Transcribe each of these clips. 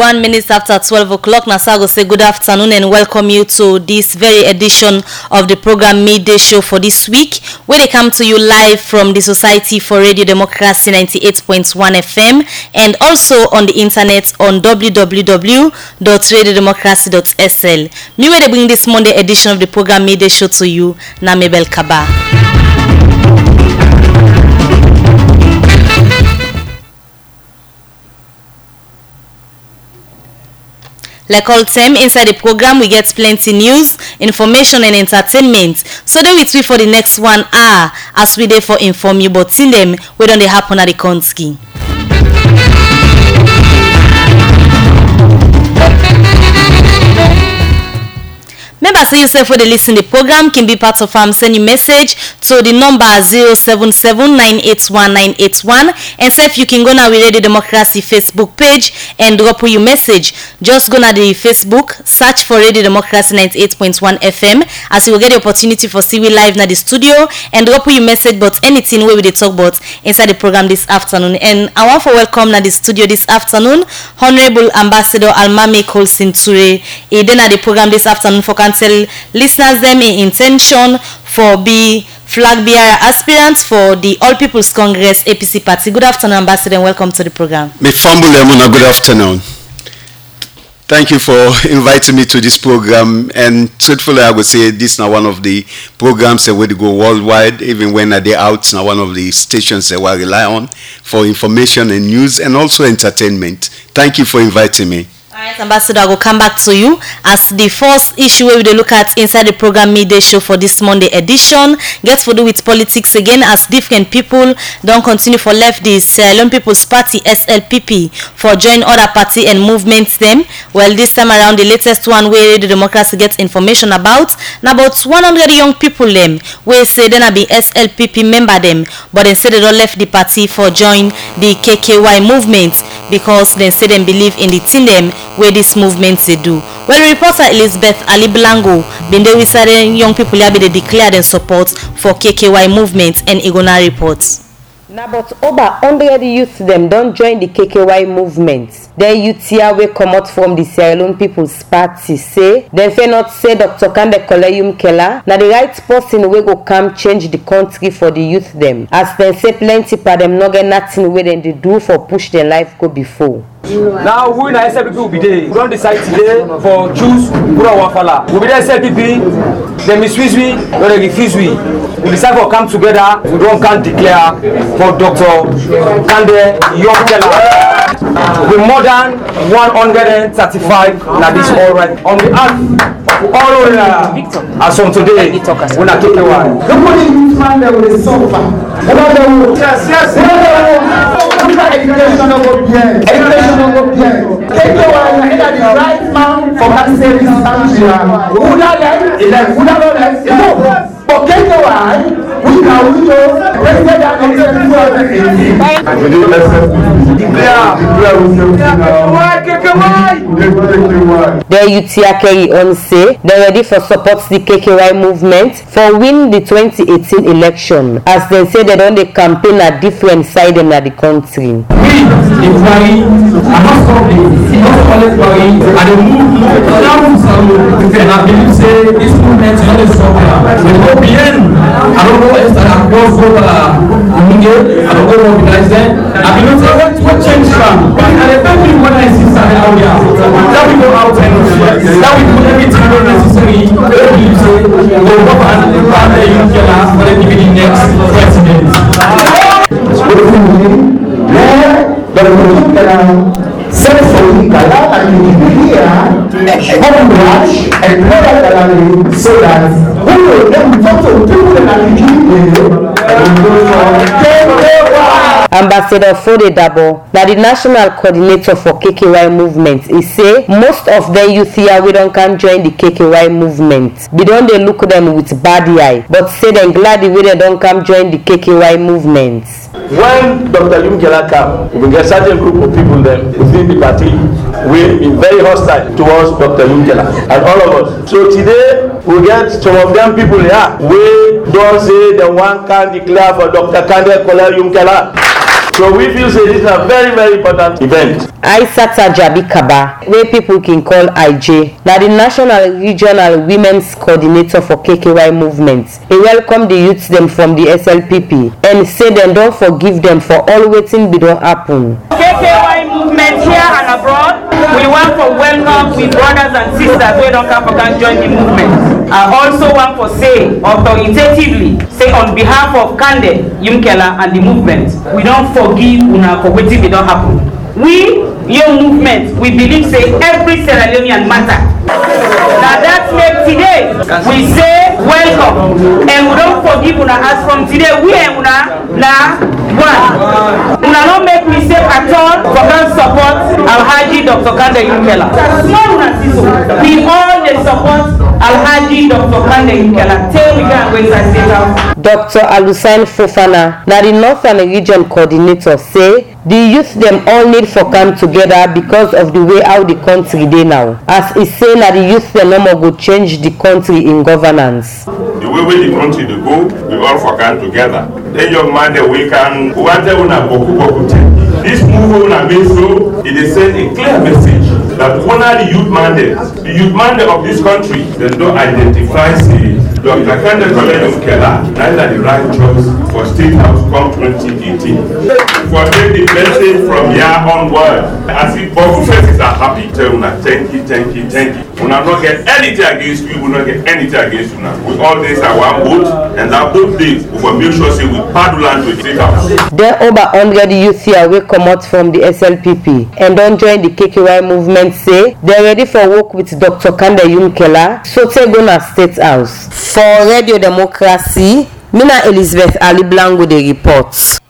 21 minutes after 12 o'clock. Nasago say good afternoon and welcome you to this very edition of the program Midday Show for this week, where they come to you live from the Society for Radio Democracy 98.1 FM and also on the internet on www.radiodemocracy.sl. Me where they bring this Monday edition of the program Midday Show to you, Namebel Kaba. Like all time, inside the program, we get plenty news, information, and entertainment. So then we tweet for the next 1 hour as we there for inform you about in them where don't they happen at the country. Remember, say yourself when they listen to the program can be part of send you message to the number 077-981-981 and say if you can go now with Radio Democracy Facebook page and drop your message. Just go now the Facebook, search for Radio Democracy 98.1 FM as you will get the opportunity for see we live now the studio and drop your message about anything where we they talk about inside the program this afternoon. And I want to welcome now the studio this afternoon Honorable Ambassador Almami Colson Ture. Then at the program this afternoon for tell listeners them in intention for be flag bearer aspirants for the All People's Congress APC party. Good afternoon, Ambassador, and welcome to the program. Me fumble Lemona, good afternoon. Thank you for inviting me to this program. And truthfully, I would say this is now one of the programs that will go worldwide, even when they're out. Now one of the stations that we rely on for information and news and also entertainment. Thank you for inviting me. Alright, Ambassador, I will come back to you as the first issue where we look at inside the program Midday Show for this Monday edition gets to do with politics again as different people don't continue for left the Sierra Leone People's Party SLPP for join other party and movements them. Well, this time around the latest one where the democracy gets information about now about 100 young people them where say they not be SLPP member them but they say they don't left the party for join the KKY movement because they say they believe in the team them where these movements they do. Well, reporter Elizabeth Ali Blango been there with certain young people here be they declared in support for KKY movement and Igona reports. Now, but over 100 youth them don't join the KKY movement. The youth here will come out from the Sierra Leone People's Party say they fair not say Dr. Kande Kola Yumkela now the right person will go come change the country for the youth them. As they say plenty for them not get nothing where they do for push their life go before. Now we na SLPP will be there. We don't decide today for choose Bura Wafala. We be there SLPP, they misuse we, or they refuse we. We decide for come together, we don't can declare for Dr. Kande Yumkela. We more than 135 now this all right. On the earth, all over as on today, we na KKY. Nobody man that will suffer. Yes. Education of bien. Education of bien. KKY na the right man for that service function. No. But KKY, we can president the UTIA carry on say they're ready for support the KKY movement for win the 2018 election. As they say they don't they campaign at different sides in the country. We, in Paris, are not stopping, not always Paris, and the movement, and I believe say this movement is not stopping. We go beyond, I don't know if I go for I don't go mobilize them. I believe say what change from? And the family when I see something out there, that we go out and that we do everything necessary. We believe say we go up and the Yumkela for the next president. Set for Kala and Nigeria, Homewash and product so that who will then talk to people in Ambassador Fode Dabo, now the national coordinator for KKY movement, he say most of the youth here we don't can join the KKY movement. We don't they look at them with bad eye, but say they're glad the way they don't come join the KKY movement. When Dr. Yumkela came, we get a certain group of people then within the party will be very hostile towards Dr. Yumkela and all of us. So today we get some of them people here we don't say the one can declare for Dr. Kande Kola Yumkela. So we feel say this is a very, very important event. Aissata Jabi Kaba, where people can call IJ, now the National Regional Women's Coordinator for KKY movement. He welcomed the youths them from the SLPP and said them don't forgive them for all waiting be don't happen. KKY movement here and abroad, we want to welcome we brothers and sisters who don't come for can join the movement. I also want to say authoritatively, say on behalf of Kande Yumkela and the movement, we don't forgive una for waiting be don't happen. We, young movement, we believe say every Sierra Leonean matter. Now that make today, we say welcome and we don't forgive una as from today we and una na one. Una don't make mistake at all for can support Alhaji Dr. Kande Yumkela. Small una siso. We all they support Alhaji Dr. Kande Yumkela. Tell we can go inside state house. Dr. Alusain Fofana, now the Northern Region Coordinator, say the youth them all need for come together because of the way how the country they now. As he say that the youth them no more go change the country in governance. The way the country to go, we all for come together. Then young man that we can this move on a so it is send a clear message that one of the youth mandate of this country, they don't identify Dr. Kande Yumkela, neither the right choice for State House come 2018. For take the message from here onward, as if both faces are happy, tell una thank you. We will not get anything against you, we will not get anything against you now. We all this are one vote, and that vote day, we will make sure say we paddle land to the State House. Then over 100 youth here will come out from the SLPP and don't join the KKY movement say they're ready for work with Dr. Kande Yumkela, so take on a State House. For Radio Democracy, Mina Elizabeth Ali Blanco the reports.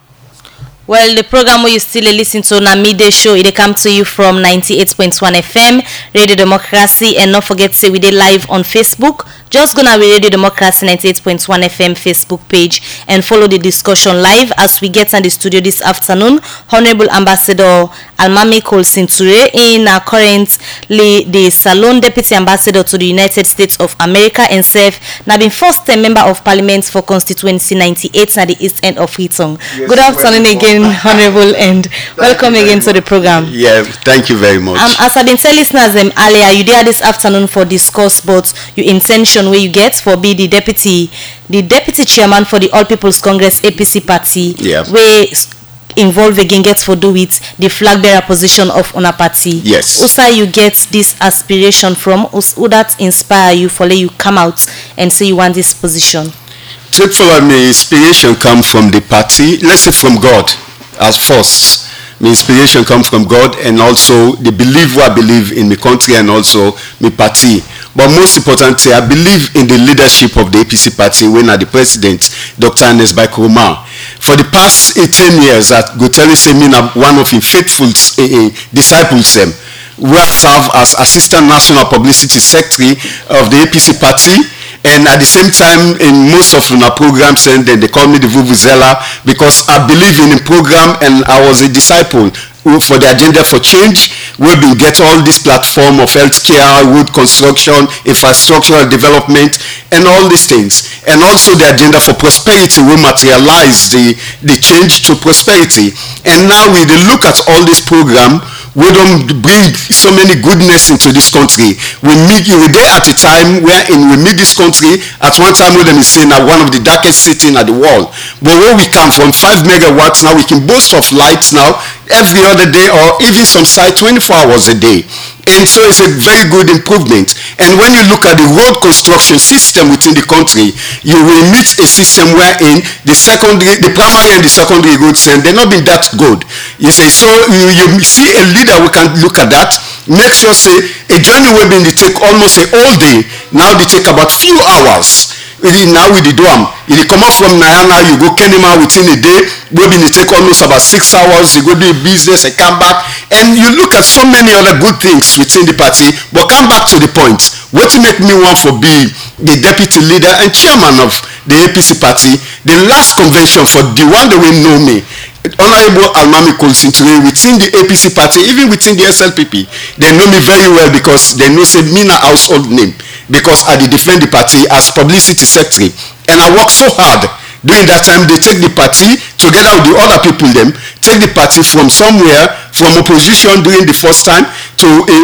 Well, the program where you still listen to na midday show, it come to you from 98.1 FM, Radio Democracy, and don't forget to say we did live on Facebook. Just go now with Radio Democracy 98.1 FM Facebook page and follow the discussion live as we get in the studio this afternoon. Honorable Ambassador Almami Colsinture in currently the Salon Deputy Ambassador to the United States of America and serve now been first time member of Parliament for constituency 98 at the east end of Hitong. Yes, good afternoon again, Honorable, and welcome again to the program. Yeah, thank you very much. As I've been telling listeners earlier, you there this afternoon for discuss about your intention where you get for be the deputy chairman for the All People's Congress APC party, where involve again gets for do with the flag bearer position of una party. Yes. Also you get this aspiration from who that inspire you for let you come out and say you want this position? Take for me, inspiration come from the party, let's say from God as first. My inspiration comes from God and also the belief I believe in my country and also my party. But most importantly, I believe in the leadership of the APC party when the president, Dr. Ernest Bai Koroma. For the past 18 years, I go tell you, say, me one of his faithful disciples, who have served as Assistant National Publicity Secretary of the APC party. And at the same time, in most of our programs, and then they call me the Vuvuzela because I believe in the program and I was a disciple for the agenda for change. We've been get all this platform of healthcare, road construction, infrastructural development, and all these things. And also the agenda for prosperity will materialize the change to prosperity. And now we look at all this program. We don't bring so many goodness into this country. We were there at a time wherein we meet this country. At one time, we them is saying that one of the darkest cities in the world. But where we come from, 5 megawatts now, we can boast of lights now every other day or even some site 24 hours a day. And so it's a very good improvement. And when you look at the road construction system within the country, you will meet a system wherein the primary and the secondary roads, and they're not been that good. You say, so you see a leader, we can look at that, make sure, say, a journey will be take almost a whole day, now they take about few hours. Now with the drum, if you come up from Nayana, you go Kenema within a day, maybe it take almost about 6 hours, you go do a business and come back, and you look at so many other good things within the party, but come back to the point. What to make me want for be the deputy leader and chairman of the APC party, the last convention for the one that will know me, Honorable Almami Colsinture within the APC party, even within the SLPP, they know me very well because they know say me na household name because I defend the party as publicity secretary and I work so hard During that time, they take the party together with the other people them, take the party from somewhere, from opposition during the first time to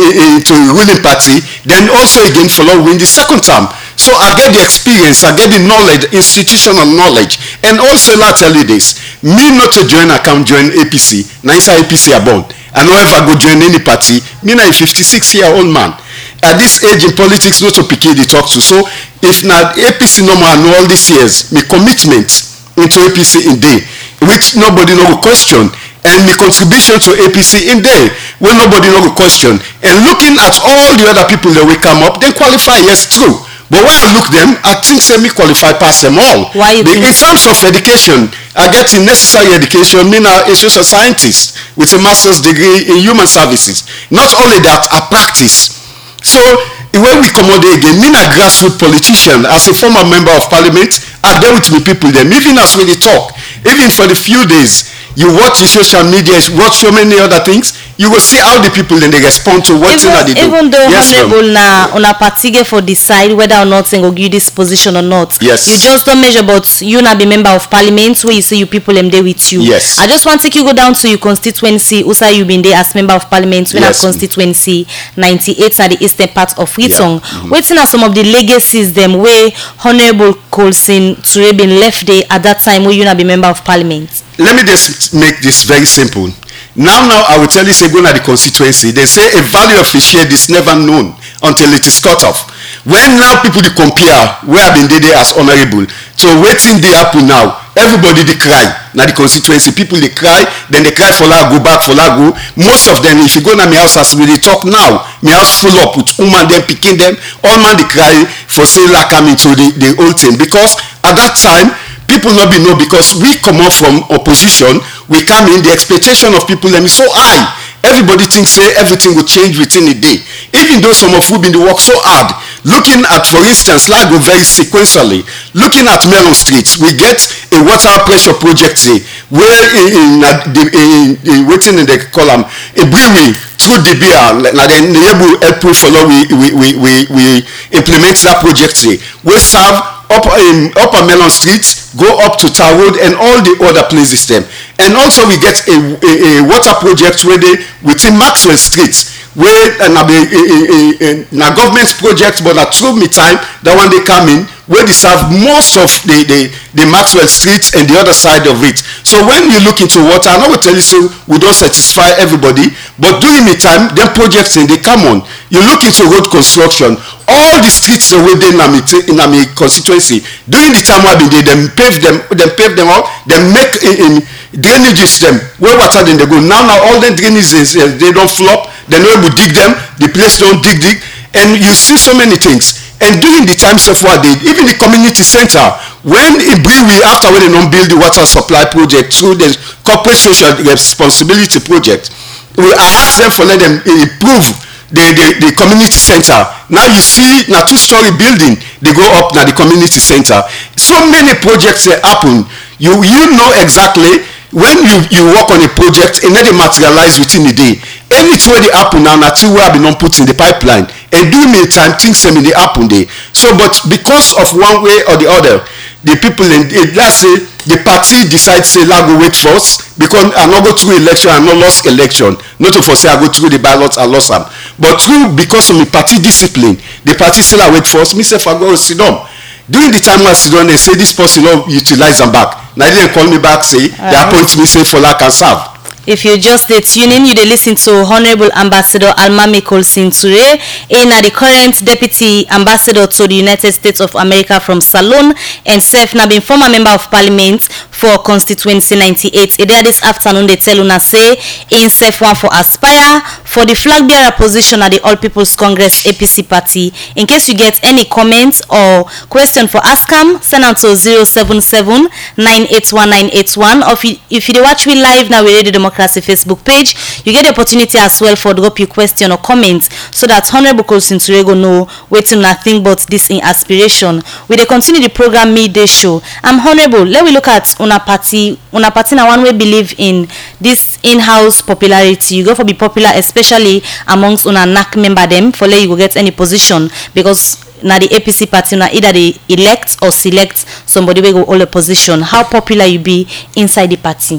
a ruling party, then also again following the second term. So I get the experience, I get the knowledge, institutional knowledge. And also I'll tell you this, me not to join, I can join APC. Now inside APC are born. I know if I go join any party, me now a 56-year-old man. At this age in politics, not to pick the talk to. So if not APC no more, I know all these years, my commitment into APC in day, which nobody no question. And my contribution to APC in day, where nobody no question. And looking at all the other people that will come up, they qualify, yes, true. But when I look them, I think semi qualified past them all. Why you in terms of education, I get the necessary education. Me now a social scientist with a master's degree in human services. Not only that, I practice. So when we come out again, me a grassroots politician, as a former member of parliament, I deal with the people them. Even as we talk, even for the few days, you watch the social media, watch so many other things, you will see how the people then they respond to what they do. Even though yes, honorable na party for decide whether or not they go give this position or not. Yes. You just don't measure, but you na be member of parliament where you say you people them there with you. Yes. I just want to take you go down to your constituency. Also you been there as member of parliament when yes. constituency 98 at the eastern part of Wheaton. Yeah. Mm-hmm. Waiting are some of the legacies them where honorable Colson Ture been left there at that time where you na be member of parliament. Let me just make this very simple. Now I will tell you, say, go to the constituency. They say a value of a share is never known until it is cut off. When now people they compare where I've been there as honorable, so waiting they happen now, everybody they cry. Now the constituency, people they cry, then they cry for go back for go. Most of them, if you go to my house as we they talk now, my house full up with woman them picking them, all man they cry for say like coming to the old thing. Because at that time, people not be know because we come out from opposition, we come in, the expectation of people them is so high. Everybody thinks say everything will change within a day. Even though some of who been the work so hard. Looking at, for instance, Lago very sequentially, looking at Melon Street, we get a water pressure project here, where waiting in the column, a brewery through DBR, now then the April follow we implement that project here. We serve upper Melon Street, go up to Tar Road and all the other places them. And also we get a water project where they within Maxwell Street, where na government project, but na through me time that one they come in where they serve most of the Maxwell Street and the other side of it. So when you look into water, I know we tell you so we don't satisfy everybody, but during me time, them projects they come on. You look into road construction, all the streets within in my constituency during the time I've been there, them pave them all, them make in drainages them where water then they go. Now all the drainages they don't flop, they no able dig them, the place don't dig, and you see so many things. And during the times of what they even the community center, when it we after when they don't build the water supply project through the corporate social responsibility project, I asked them for let them improve the community center. Now you see now 2-story building they go up now the community center. So many projects that happen. You know exactly when you work on a project and let it materialize within a day. Anything they happen now until we have been put in the pipeline and during the time things in the happen there. So but because of one way or the other, the people in let's say the party decides say I go wait first because I not go through election, I not lost election. Not to say I go through the ballots and lost them. But through because of the party discipline, the party still I wait first, myself I go sit down. During the time I sit down, they say this person don't utilize them back. Now they didn't call me back, say they appoint me say for like and serve. If you just tuning, you dey listen to Honorable Ambassador Almami Colson Ture, the current Deputy Ambassador to the United States of America from Salone, and Sef na been former member of Parliament for constituency 98. There this afternoon they tell una say in Sef one for Aspire for the flag bearer position at the All People's Congress APC party. In case you get any comments or question for Askam, send out to 077-981-981. Or if you watch me live now, we read the Democracy Facebook page, you get the opportunity as well for drop your question or comment so that Honorable Colson Ture go know waiting nothing but this in aspiration. We dey continue the program midday show. I'm Honorable. Let we look at una party na one way believe in this in-house popularity. You go for be popular, especially amongst una NAC member them for let you go get any position because na the APC party, na either they elect or select somebody wey go hold a position. How popular you be inside the party?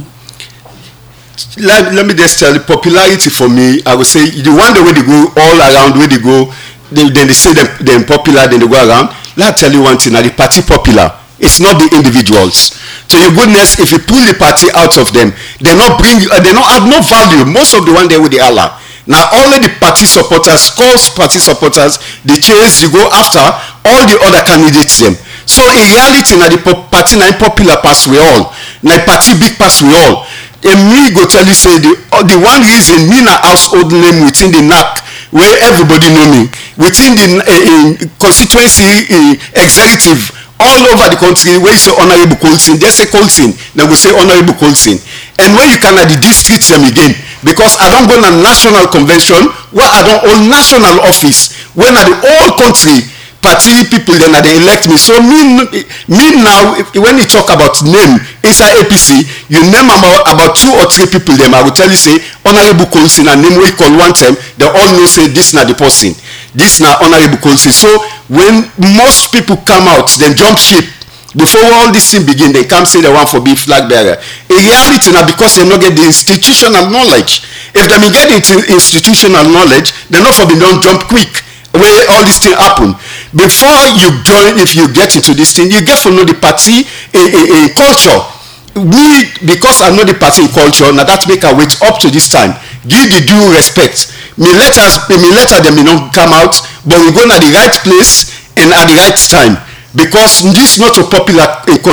Let me just tell you, popularity for me, I would say the one way they go all around, where they go, then they say they're popular, then they go around. Let me tell you one thing, now the party popular. It's not the individuals. To your goodness, if you pull the party out of them, they not have no value. Most of the one there with the Allah. Now only the party supporters, calls party supporters, the chase you go after all the other candidates them. So in reality, now the party not popular pass we all. Now party big pass we all. And me go tell you say the one reason me na household name within the NAC where everybody know me within the constituency executive all over the country where you say Honorable Colson, they say Colson, they will say Honorable Colson. And when you can at the district them again, because I don't go to national convention, where I don't hold national office, when at the whole country party people then they elect me. So me now, when you talk about name inside APC, you name about 2 or 3 people them, I will tell you say Honorable Colson and name we call one time, they all know say this not the person. This now Honorable Colson. So when most people come out, then jump ship. Before all this thing begin, they come say they want for be flag bearer. In reality now, because they not get the institutional knowledge. If they get into institutional knowledge, they not for be don't jump quick where all this thing happen. Before you join, if you get into this thing, you get to know the party in culture. Me, because I know the party in culture, now that make I wait up to this time. Give the due respect. Me letter them don't come out, but we go to the right place and at the right time. Because this is not so popular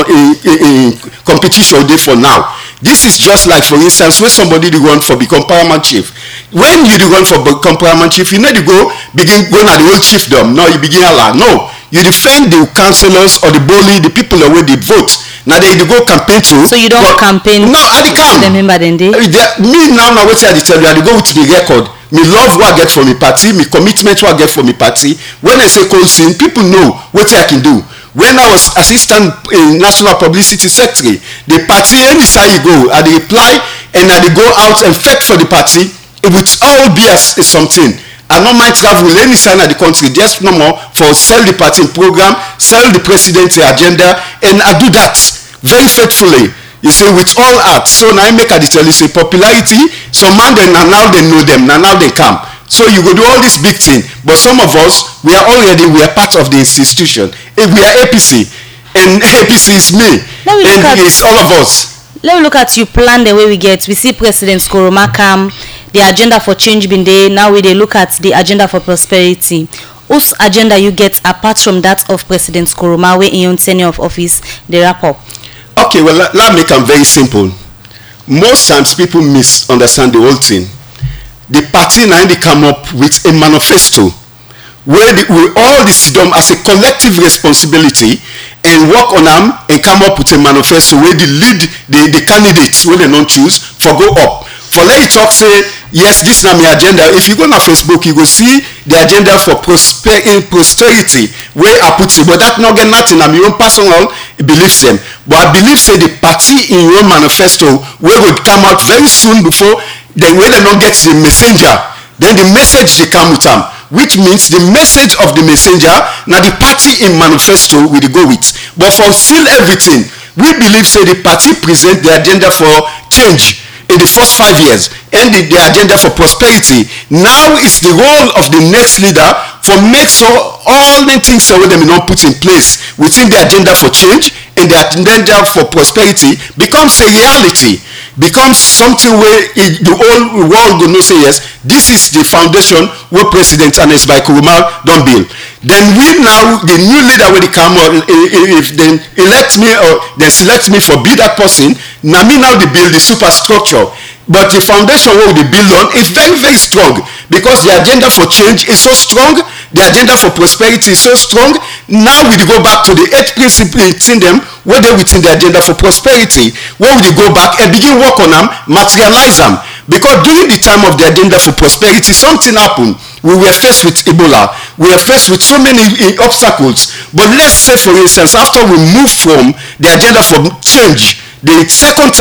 in competition day for now. This is just like, for instance, when somebody run for become paramount chief. When you run for become paramount chief, you need to go begin going at the old chiefdom. No, you begin Allah. No, you defend the councillors or the bully, the people that will vote. Now they go campaign to. So you don't campaign? No, I can't. Remember then day. Me now what I tell you, I go with the record. Me love what I get from my party, me commitment what I get from my party. When I say Colson, people know what I can do. When I was assistant in National Publicity Secretary, the party, any side you go, I reply and I go out and fight for the party. It would all be as something. I don't mind travel any side of the country, just no more for sell the party program, sell the president's agenda, and I do that very faithfully. You see, with all art. So now I make a tell you say popularity. Some man then now they know them, now they come. So you go do all this big thing, but some of us we are part of the institution. If we are APC, and APC is me, and it's all of us. Let me look at you plan the way we get. We see President Koroma come, the agenda for change been there. Now we they look at the agenda for prosperity. Whose agenda you get apart from that of President Koroma, where in your tenure of office they wrap up? Okay, well let me make them very simple. Most times people misunderstand the whole thing. The party now they come up with a manifesto where we all sit down as a collective responsibility and work on them and come up with a manifesto where they lead the candidates when they don't choose for go up. For let you talk say, yes, this is not my agenda. If you go on Facebook, you go see the agenda for prosperity where I put it. But that not get nothing. I'm your own personal beliefs them. But I believe say the party in your manifesto where would come out very soon before. Then when they don't get the messenger, then the message they come with them, which means the message of the messenger, now the party in manifesto will go with. But for still everything, we believe say the party present the agenda for change in the first 5 years and the agenda for prosperity. Now it's the role of the next leader for make so all the things that they not put in place within the agenda for change and the agenda for prosperity becomes a reality. Becomes something where the whole world will not say yes, this is the foundation where President Anes by Koroma don't build. Then we now, the new leader will come, or if they elect me or they select me for be that person, now me now they build the superstructure. But the foundation where they build on is very, very strong because the agenda for change is so strong, the agenda for prosperity is so strong. Now we go back to the 8 principles in them, where they within the agenda for prosperity, where we go back and begin work on them, materialize them. Because during the time of the agenda for prosperity, something happened. We were faced with Ebola. We were faced with so many obstacles. But let's say, for instance, after we moved from the agenda for change, the second term,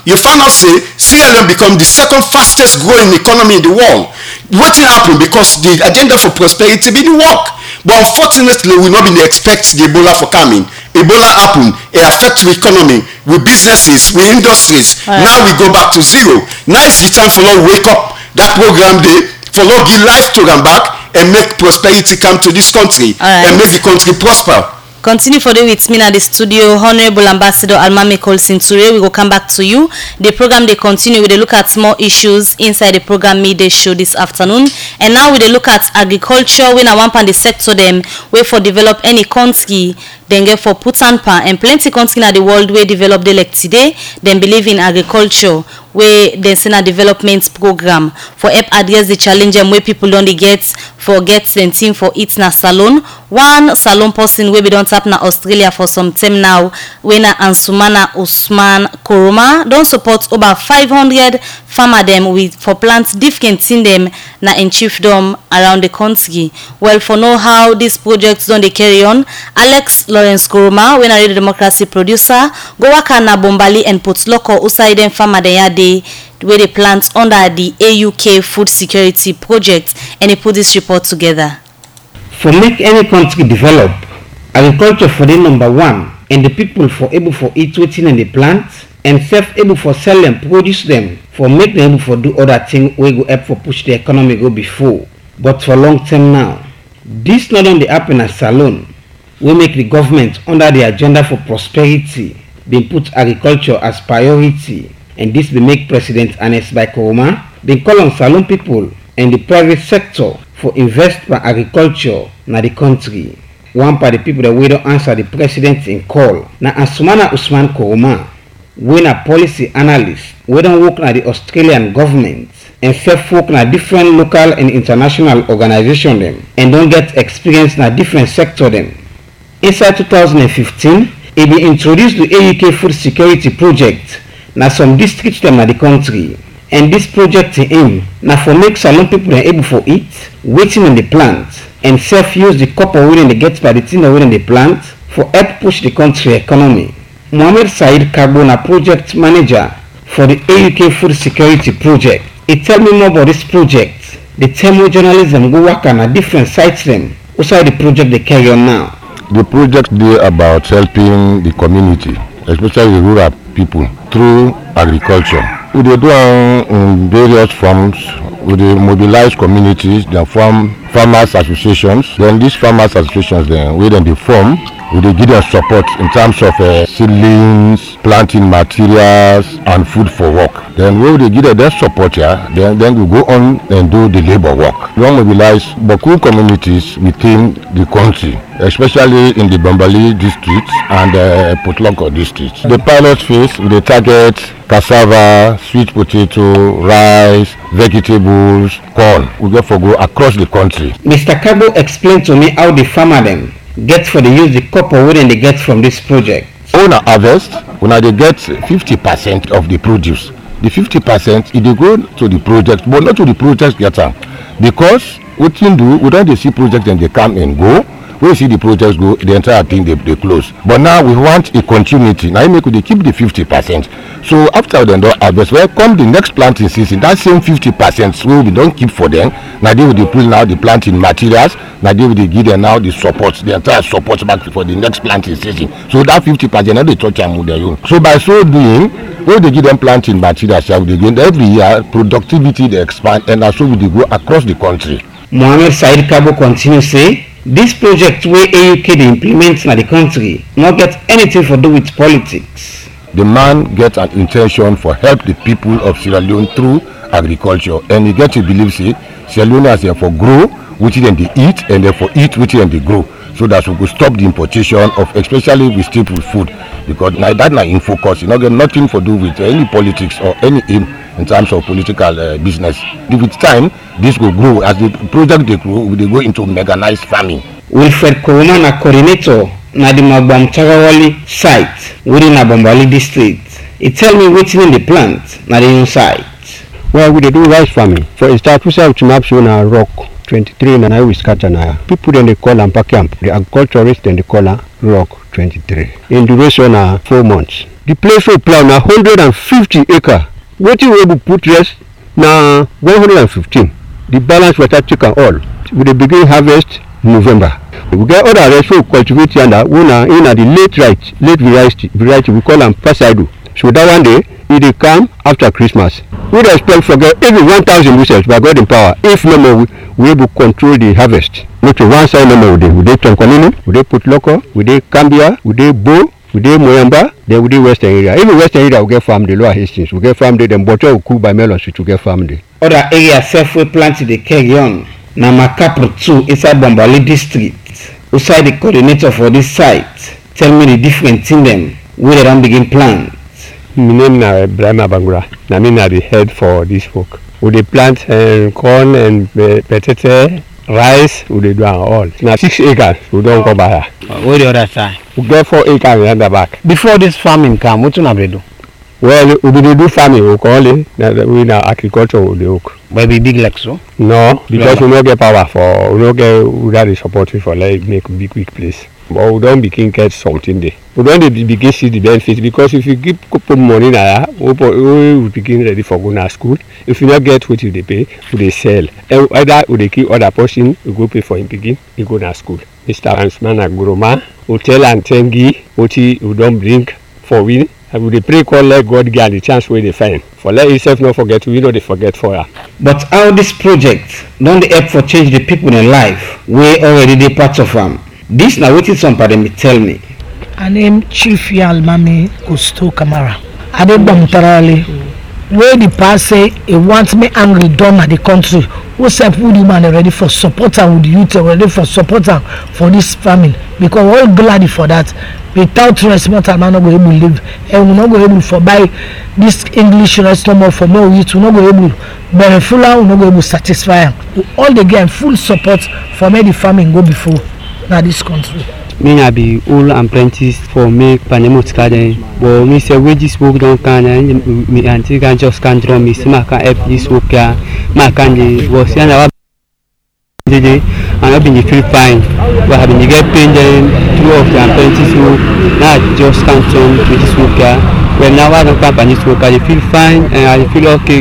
you find out say Sierra Leone become the second fastest growing economy in the world. Wetin happen because the agenda for prosperity be the work. But unfortunately, we not been expect the Ebola for coming. Ebola happen, it affect the economy, with businesses, with industries. Now we go back to zero. Now it's the time for us wake up that program day, for us give life to them back and make prosperity come to this country and make the country prosper. Continue for the with me at the studio, Honorable Ambassador Almami Colson Toure. We will come back to you. The program they continue with a look at more issues inside the program midday show this afternoon. And now we look at agriculture. When I want pan the sector them way for develop any country, then get for put and pan and plenty country in the world where develop the like today. Then believe in agriculture where they send a development program for help address the challenge and where people don't get for get team for it na salon. One salon person where we don't tap na Australia for some time now. When Ansumana Usman Koroma don't support over 500 farmer them with for plants different in them na in chiefdom around the country. Well, for know how these projects don't they carry on, Alex Lawrence Koroma, when I read the democracy producer, go work na Bombali and put local outside them farmer they where they plant under the AUK food security project, and he put this report together. For make any country develop, agriculture for the number one, and the people for able for eat waiting in the plant, and self able for sell them, produce them, for make them able for do other things we go help for push the economy go before. But for long term now, this not only happen as salon, we make the government under the agenda for prosperity, being put agriculture as priority. And this will make President Anes by Koroma been call on salon people and the private sector for invest for agriculture na the country. One part the people that we don't answer the president in call. Na Ansumana Usman Koroma, when a policy analyst, we don't work na the Australian government and self work na different local and international organization them and don't get experience na different sector them. Inside 2015, it be introduced the AUK food security project. Now some districts them in the country, and this project aim now for make salon people able for eat, waiting in the plant, and self-use the copper within the get by the thing within the plant for help push the country economy. Mohamed Said Karbona, project manager for the AUK food security project, he tell me more about this project. The thermal journalism go work on a different sites them outside the project they carry on now. The project is about helping the community, especially the rural people, through agriculture. We do in various forms. We mobilize communities, they form farmers associations. Then these farmers associations then they form, we give them support in terms of seedlings, planting materials and food for work. Then when we give them that support here, then we go on and do the labor work. We mobilize Boku communities within the country, especially in the Bambali district and Potloko district. The pilot phase, we target cassava, sweet potato, rice, vegetables, corn. We go across the country. Mr. Kabo explained to me how the farmer them get for the use the copper when they get from this project. On a harvest, when they get 50% of the produce, the 50% it go to the project, but not to the project getter, because what you do, we don't see project and they come and go. When you see the projects go, the entire thing they close. But now we want a continuity. Now they keep the 50%. So after they don't harvest, well, come the next planting season, that same 50% we don't keep for them. Now they will pull now the planting materials. Now they will give them now the support, the entire support back for the next planting season. So that 50% now they touch them with their own. So by so doing, when they give them planting materials, they gain every year productivity they expand, and also they go across the country. Mohamed Said Kabo continues say, this project where AUK they implement in the country not get anything to do with politics. The man gets an intention for help the people of Sierra Leone through agriculture, and he gets to believe Sierra Leone has for grow which then they eat, and therefore eat which then they grow, so that we could stop the importation of especially with staple food, because now that now in focus, you know, get nothing to do with any politics or any aim in terms of political business. With time, this will grow. As the project they grow, they go into mechanized farming. Wilfred Koroma na coordinator na the Magbam Chagawali site within Abombali district. He tell me what's in the plant na the inside. Well, we do rice farming. For a start, we have to map na rock 23 na we scatter na. People then they call and pack camp. The agriculturists then they call rock 23. In duration 4 months. The place we plant na 150 acre. Wetin we able put rest na 115. The balance water take am all. We dey begin harvest November. We get other rest we cultivate here na the late variety we call am Pasado. So that one day e dey come after Christmas. We dey expect forget even 1,000 bushels by God in power. If no more we able control the harvest. Not to one side no more we dey Tonkonini, we dey Putloko, we dey Cambia, we dey Bo, we dey Moyamba, then we dey Western area. Even Western area we get farm the Lower Hastings, we get farm there, them Boto we cook by melons to get farm there. Other area self we plant the carry on. Na Makapro 2 inside Bombali district. Outside the coordinator for this site, tell me the difference in them where they don't begin plant. My name is Brahma Bangura. I mean, I'm the head for this work. We dey plant corn and potato, rice. We dey do all. Now 6 acres. We don't go by here. Where the other side? We get 4 acres in the back. Before this farming come, what you do? Well, we dey do farming. We call it. We na agriculture. We dey work. But be big like so? No, because we no get power for. We no get without the support for like make big place. But we don't begin get something there. We don't begin see the benefits because if you give put money now, we begin ready for going to school. If you not get what you they pay, we they sell. Either we they keep other person, we go pay for him begin, he go to school. Mr. Ansman Aguroma, hotel and tengi, we don't bring for win. And we pray call let God get the chance where they find. For let yourself not forget, we know they forget for her. But how this project don't they help for change the people in life? We already they part of them. This now what is somebody me tell me. I name Chief Yalmami Kusto Kamara. I dey Bamtarali. Where the past say he wants me angry done at the country. Who said would man ready for supporter with the youth ready for supporter for this famine? Because we're all glad for that. Without response, I'm not going to live. And we're not going to buy this English restaurant for more youth. We're not going to benefit. We're not going to satisfy. All the game full support for me the farming go before. Now this country. Me I be all apprentice for make Panamot garden. But me say wages work don't can me auntie can just can't draw me. See, I can help this work here. I can was here now. And I've been feel fine. But I've been get paid then 2 of the apprentice work. Now I just can't turn to this work here. Well now I don't come this work. I feel fine and I feel okay.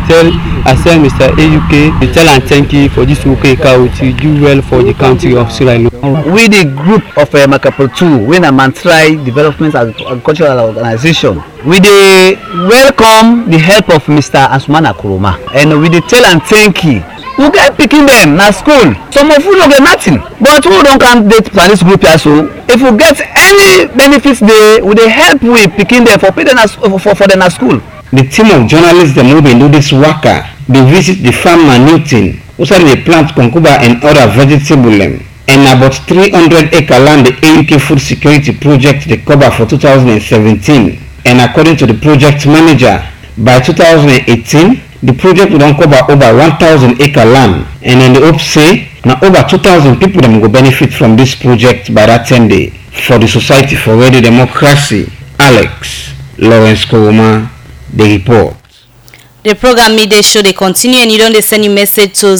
I tell Mr. AUK, I tell and thank you for this work. You do well for the country of Sierra Leone. We the group of Makapro 2, we na Mantrai Development Agricultural Organization. We dey welcome the help of Mr. Ansman Aguroma, and we dey tell and thank you. We get picking them na school. Some of you don't get nothing, but who don't candidate for this group here. So if you get any benefits, they will they help we picking them for pay them for them at school. The team of journalists that move into this worker, they visit the farm in Newton, also they plant konkuba and other vegetable and about 300 acre land the AUK Food Security Project they cover for 2017. And according to the project manager, by 2018, the project will cover over 1,000 acre land, and then the hope say now over 2,000 people them will benefit from this project by that 10 day. For the Society for Radio Democracy, Alex Lawrence Koroma, the report. The program midday show they continue, and you don't send your message to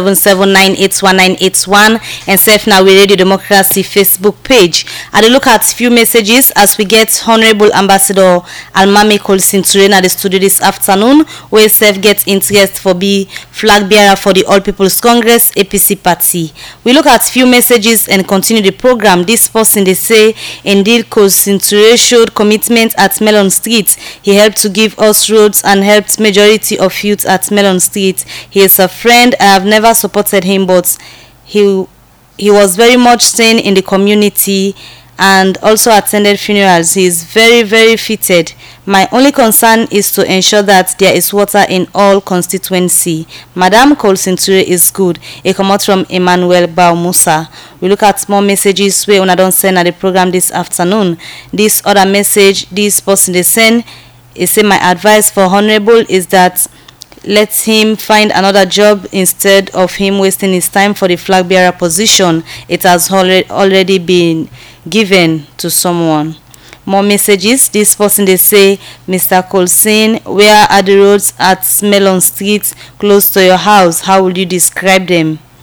0779819181 and self now we Radio Democracy Facebook page. I look at few messages as we get Honorable Ambassador Almami Kolsinture at the studio this afternoon, where self gets interest for be flag bearer for the All People's Congress APC party. We look at few messages and continue the program. This person they say indeed Kolsinture showed commitment at Melon Street. He helped to give us roads and helped majority of youth at Melon Street. He is a friend. I have never supported him, but he was very much staying in the community and also attended funerals. He is very, very fitted. My only concern is to ensure that there is water in all constituency. Madam Kolsinture is good. It come out from Emmanuel Baumusa. We look at more messages where I don't send at the program this afternoon. This other message, this person they send, he said my advice for Honorable is that let him find another job instead of him wasting his time for the flag bearer position. It has already been given to someone. More messages. This person they say, Mr. Colson, where are the roads at Melon Street close to your house? How would you describe them?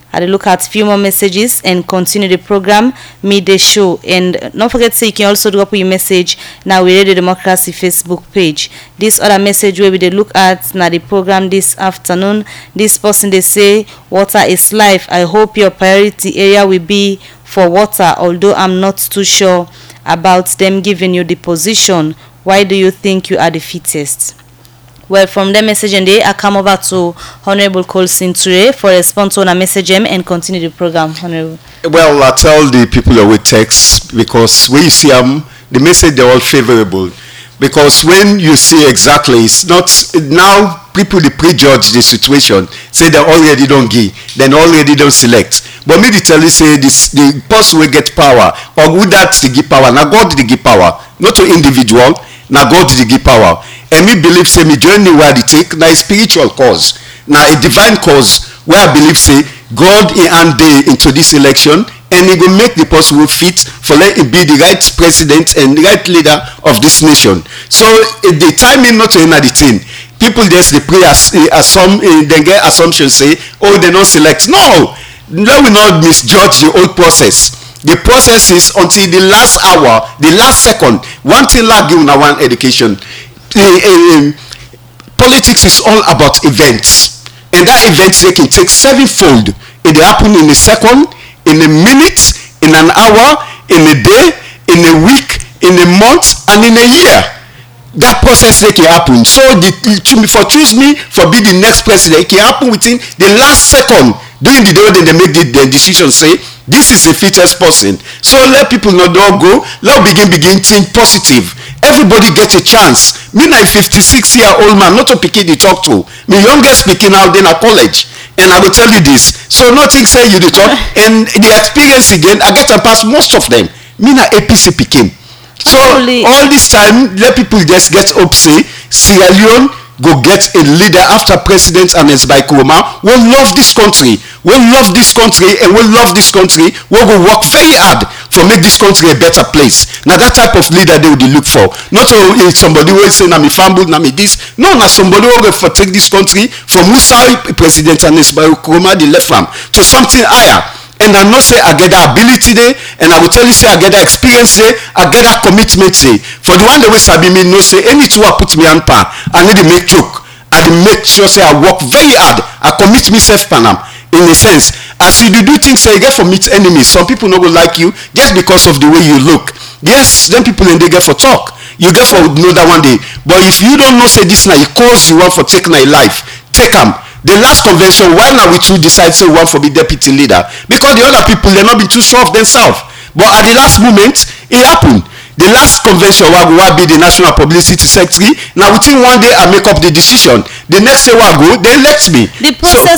I look at few more messages and continue the program midday show. And don't forget to say you can also drop your message now we Radio Democracy Facebook page. This other message where we dey look at now the program this afternoon. This person they say water is life. I hope your priority area will be for water, although I'm not too sure about them giving you the position. Why do you think you are the fittest? Well, from the message and I come over to Honorable Colson Ture for a response on a message and continue the program. Honorable. Well, I tell the people that we text because when you see them, the message they're all favorable. Because when you see exactly, it's not now people they prejudge the situation, say they already don't give, then already don't select. But me they tell you say this the person will get power or who that to give power. Now God did give power, not to individual. Now God did give power. And me believe say me journey where they take now a spiritual cause, now a divine cause where I believe say God and day into this election and he will make the person who fit for let him be the right president and the right leader of this nation. So the timing not to another thing. People just they pray as some they get assumptions say oh they don't select. No, let me not misjudge the whole process. The process is until the last hour, the last second. One thing like give now one education. Politics is all about events, and that events they can take sevenfold. It happen in a second, in a minute, in an hour, in a day, in a week, in a month, and in a year. That process they can happen. So for choose me for be the next president, it can happen within the last second. During the day when they make the decision, say this is the fittest person. So let people not go. Let begin think positive. Everybody gets a chance. Me na a 56-year-old man, not a pikin they talk to. Me youngest pikin out in a college. And I will tell you this. So nothing say you the talk. And the experience again, I get to pass most of them. Me na APC pikin. So all this time, let people just get up say Sierra Leone go get a leader after President Ernest Bai Koroma. We love this country. We love this country and we love this country. We will work very hard for make this country a better place. Now that type of leader they would look for. Not somebody will say na me famble, na me this. No, na somebody will for take this country from Musa President Ernest Bai Koroma the left arm to something higher. And I know say I get that ability there, and I will tell you say I get that experience there, I get that commitment there. For the one that will sabi me know say anything I put me on pan, I need to make choke. I need to make sure say I work very hard. I commit myself panam. In a sense, as you do things say you get for meet enemies. Some people not go like you just because of the way you look. Yes, then people and they get for talk. You get for know that one day. But if you don't know say this now, it cause you want for take my life, take them. The last convention, why now we two decide say we want for be deputy leader? Because the other people they not been too sure of themselves. But at the last moment, it happened. The last convention will be the national publicity secretary. Now within one day I make up the decision. The next day I go, they elect me. The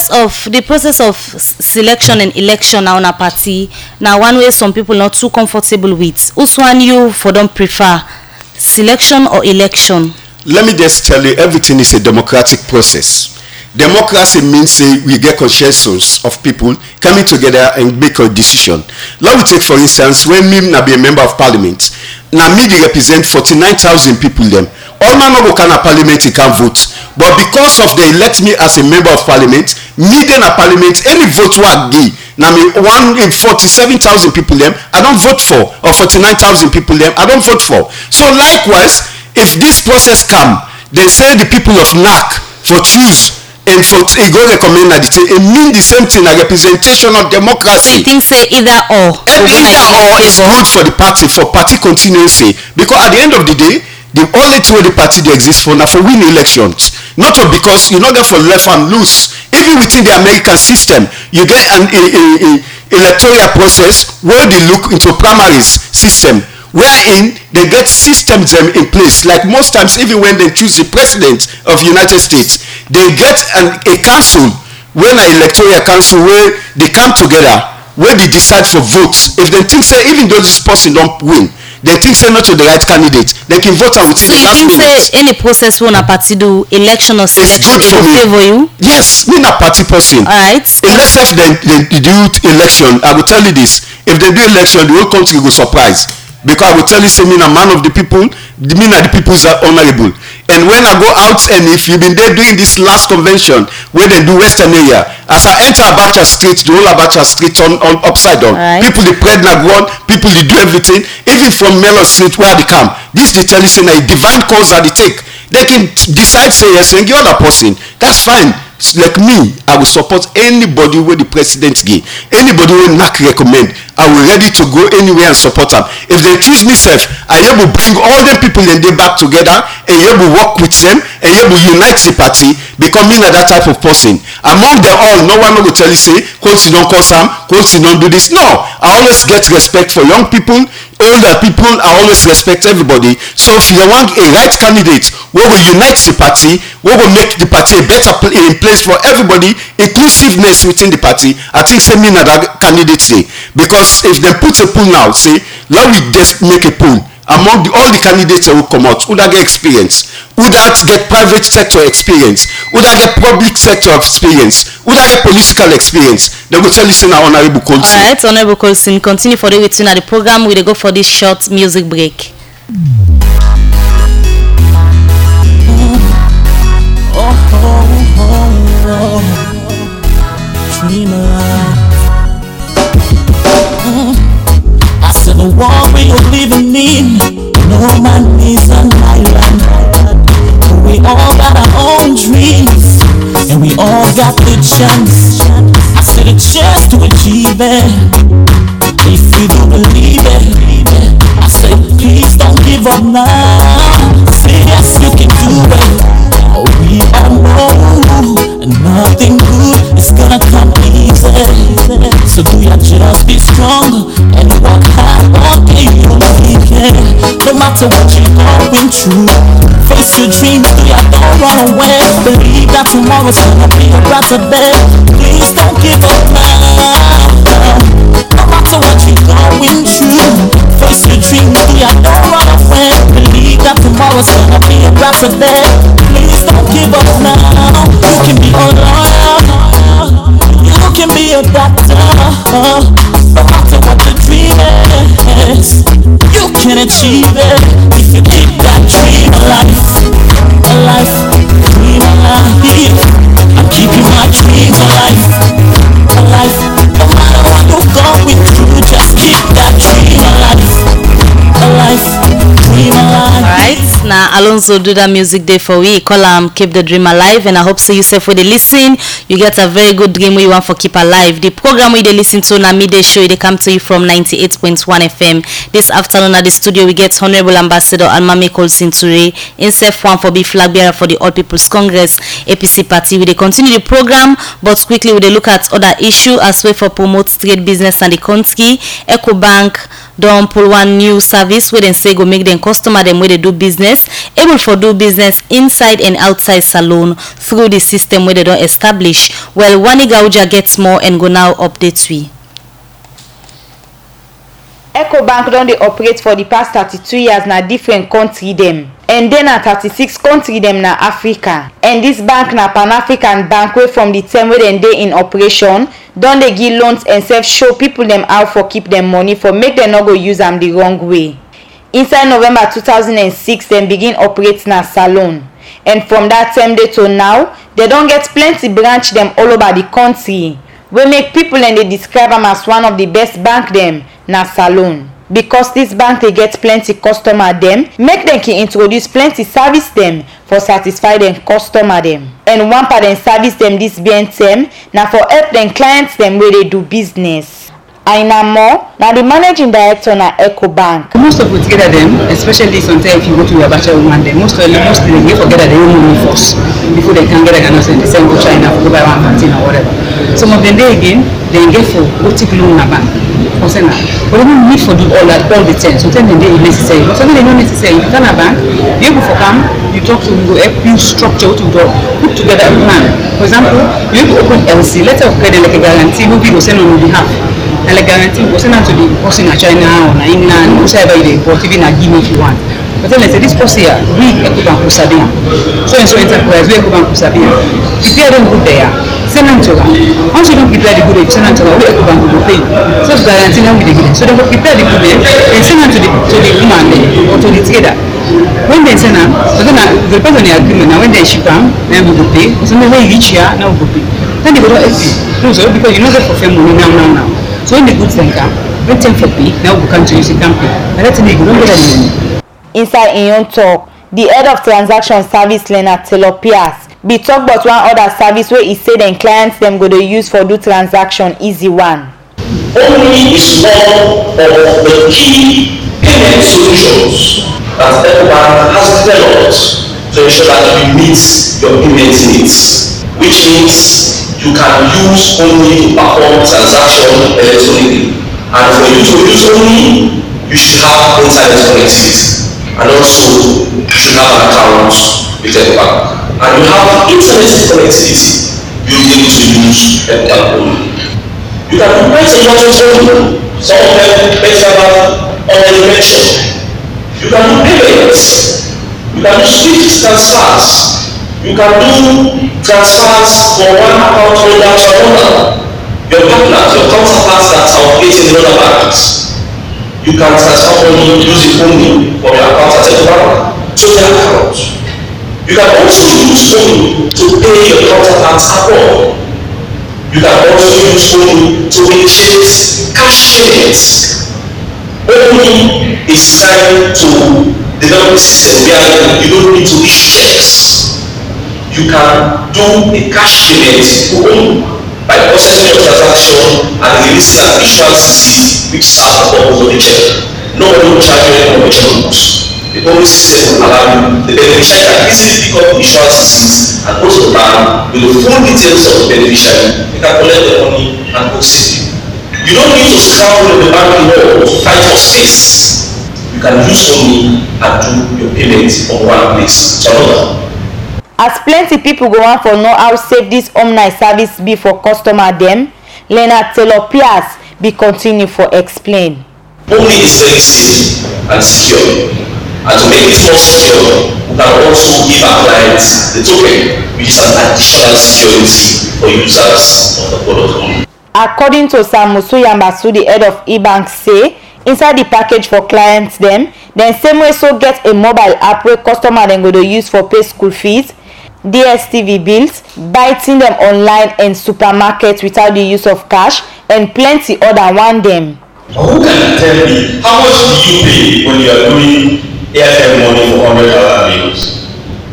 process of selection and election now on a party. Now one way some people not too comfortable with. Which one you for them prefer? Selection or election? Let me just tell you, everything is a democratic process. Democracy means say we get consensus of people coming together and make a decision. Let me take for instance when me na be a member of parliament. Now me they represent 49,000 people them. All man no go can a parliament he can vote. But because of they elect me as a member of parliament, me then a parliament any vote what give. Now me 47,000 people them I don't vote for, or 49,000 people them I don't vote for. So likewise, if this process come, then say the people of NAC for choose. And for it go recommend that it mean the same thing, a representation of democracy. So you think say either or? Either or is good for the party, for party continuity. Because at the end of the day, the only two the party they exist for now for win elections. Not because you not get for left and loose. Even within the American system, you get an electoral process where they look into primaries system. Wherein they get systems in place. Like most times, even when they choose the president of United States, they get a council, when an electoral council where they come together, where they decide for votes. If they think say even though this person don't win, they think say not to the right candidate, they can vote and within the last moment. So you think say any process when a party do election or selection, it will favor you? Yes, me a party person. Alright. Unless if they do election, I will tell you this: if they do election, the whole country will surprise. because I will tell you, say me a man of the people, me na the people's are honorable. And when I go out, and if you've been there during this last convention where they do Western area, as I enter Abacha Street, the whole Abacha Street on upside down. Right. People they pregnant one, people they do everything, even from Melo Street where they come. This they tell you say a divine cause that they take. They can decide say yes and give other person. That's fine. Like me, I will support anybody where the president give. Anybody will not recommend. I will ready to go anywhere and support them. If they choose me self, I will bring all the people and they back together and you will work with them and you will unite the party, becoming that type of person. Among them all, no one will tell you say, Coach, you don't call Sam, Coach, you don't do this. No, I always get respect for young people, older people. I always respect everybody. So if you want a right candidate, we will unite the party, we will make the party a better place for everybody, inclusiveness within the party. I think say me na that candidate say, because if they put a pool now, say let we just make a pool among all the candidates that will come out, who that get experience, who that get private sector experience, who that get public sector experience, who that get political experience, they will tell you say na Honorable Colson. Alright, Honorable Colson, continue for the waiting at the program. We go for this short music break. I said the world we are living in, no man is an island. We all got our own dreams, and we all got the chance. I said a chance to achieve it, if you do believe it. I said please don't give up now, say yes you can do it. We all know nothing good is gonna come easy. So do ya just be strong and work hard all day you'll make it. No matter what you're going through, face your dreams, do ya don't run away. Believe that tomorrow's gonna be a brighter day. Please don't give up now. No matter what you're going through, face your dreams, do ya don't run away. Believe that tomorrow's gonna be a brighter day. Please don't give up now. You can be a lawyer, you can be a doctor. No matter what the dream is, you can achieve it if you keep that dream alive. Alive, dream alive. I'm keeping my dream alive. Alive, no matter what you're going through, just keep that dream alive. Alive, dream alive. Alright, now Alonso do that music day for we. Call Keep the Dream Alive, and I hope so you say for the listen, you get a very good dream where you want for keep alive. The program we they listen to na midday show, they come to you from 98.1 FM. This afternoon at the studio we get Honorable Ambassador Almami Colson Ture, himself one for be flag bearer for the All People's Congress APC party. We they continue the program, but quickly we they look at other issue as way for promote trade business and the country. EcoBank don't pull one new service where they say go make them customer them where they do business able for do business inside and outside salon through the system where they don't establish. Well, Wani Gauja gets more and go now update we. EcoBank don dey operate for the past 32 years na different country dem, and then na 36 country dem na Africa. And this bank na Pan-African bank wey from the time wey dem dey in operation don dey give loans and self show people dem how for keep dem money for make dem no go use am the wrong way. Inside November 2006 dem begin operate na salon, and from that time day to now they don get plenty branch dem all over the country wey make people and they describe am as one of the best bank dem na salon. Because this bank they get plenty customer dem, make them can introduce plenty service dem for satisfy them customer dem. And one part dem service dem this being term na for help them clients dem where they do business. Aina Mo, now the managing director na EcoBank. Most of we together them, especially sometimes if you go to your Abacha woman, they most of them they forget that they own money first before they can get a Ghana cent, they send to China for go buy one canteen or whatever. Some of them they again, they get for boutique loan na bank. But they don't need for do all that all the time. Sometimes they necessary, but sometimes they not necessary. If you can a bank, you go for come, you talk to them, go help you structure to do put together a plan. For example, you go open LC, letter of credit like a guarantee, who people send on your behalf. And like guarantee, go send them to the person in China or in England, whoever you import, even a give me if you want. But then let's say this person here, we EcoBank Kusabia. So enterprise, we EcoBank Kusabia. Prepare them good there. Send them to them. Once you don't prepare the good, send them to them. We EcoBank will pay. So guarantee them with the good. So they will prepare the good and send them to the Because depends on the agreement. Now when they ship them, then we go pay. Sometimes when you reach here, now we go pay. Then they go to FP. No, so because you know that for fair money now. So when the goods then come, when time for pay, now we come to you, say can't pay. And that's the you don't get any money. Inside in your talk, the head of transaction service Leonard Telopias be talk about one other service where he say then clients them go to use for do transaction easy one. Only is one of the key payment solutions that Ecobank has developed to ensure that you meet your payment needs, which means you can use only to perform transaction electronically. And for you to use only, you should have internet connectivity. And also, you should have an account with Ecobank. And you have internet connectivity, you'll be able to use Ecobank only. You can do quite a lot of things. Some of them better already mentioned. You can do payments. You can do swift transfers. You can do transfers from one account holder to another. Your partners, your counterparts that are operating in other banks. You can transfer money using only from your account at Ecobank to their account. You can also use money to pay your counterparts abroad. You can also use money to initiate cash payments. Only is trying to develop a system where you don't need to issue checks. You can do a cash payment to own by processing your transaction and releasing an visual receipt which serves the purpose of the check. Nobody will charge you any commissions. The only system will allow you, the beneficiary can easily pick up the insurance receipts and go to the bank with the full details of the beneficiary. You can collect the money and proceed. You don't need to scramble in the banking law to fight for space. You can use money and do your payment from one place to another. As plenty people go on for know how safe this online service be for customer them, Leonard Telopias be continue for explain. Only is very safe and secure. And to make it more secure, we can also give our clients the token, which is an additional security for users of the product. According to Sam Musuyambasu, the head of eBank, say inside the package for clients them, then same way so get a mobile app where customer then go to use for pay school fees, DSTV bills, biting them online and supermarkets without the use of cash, and plenty other one them. Who can tell me how much do you pay when you are doing AFM money for $100 bills?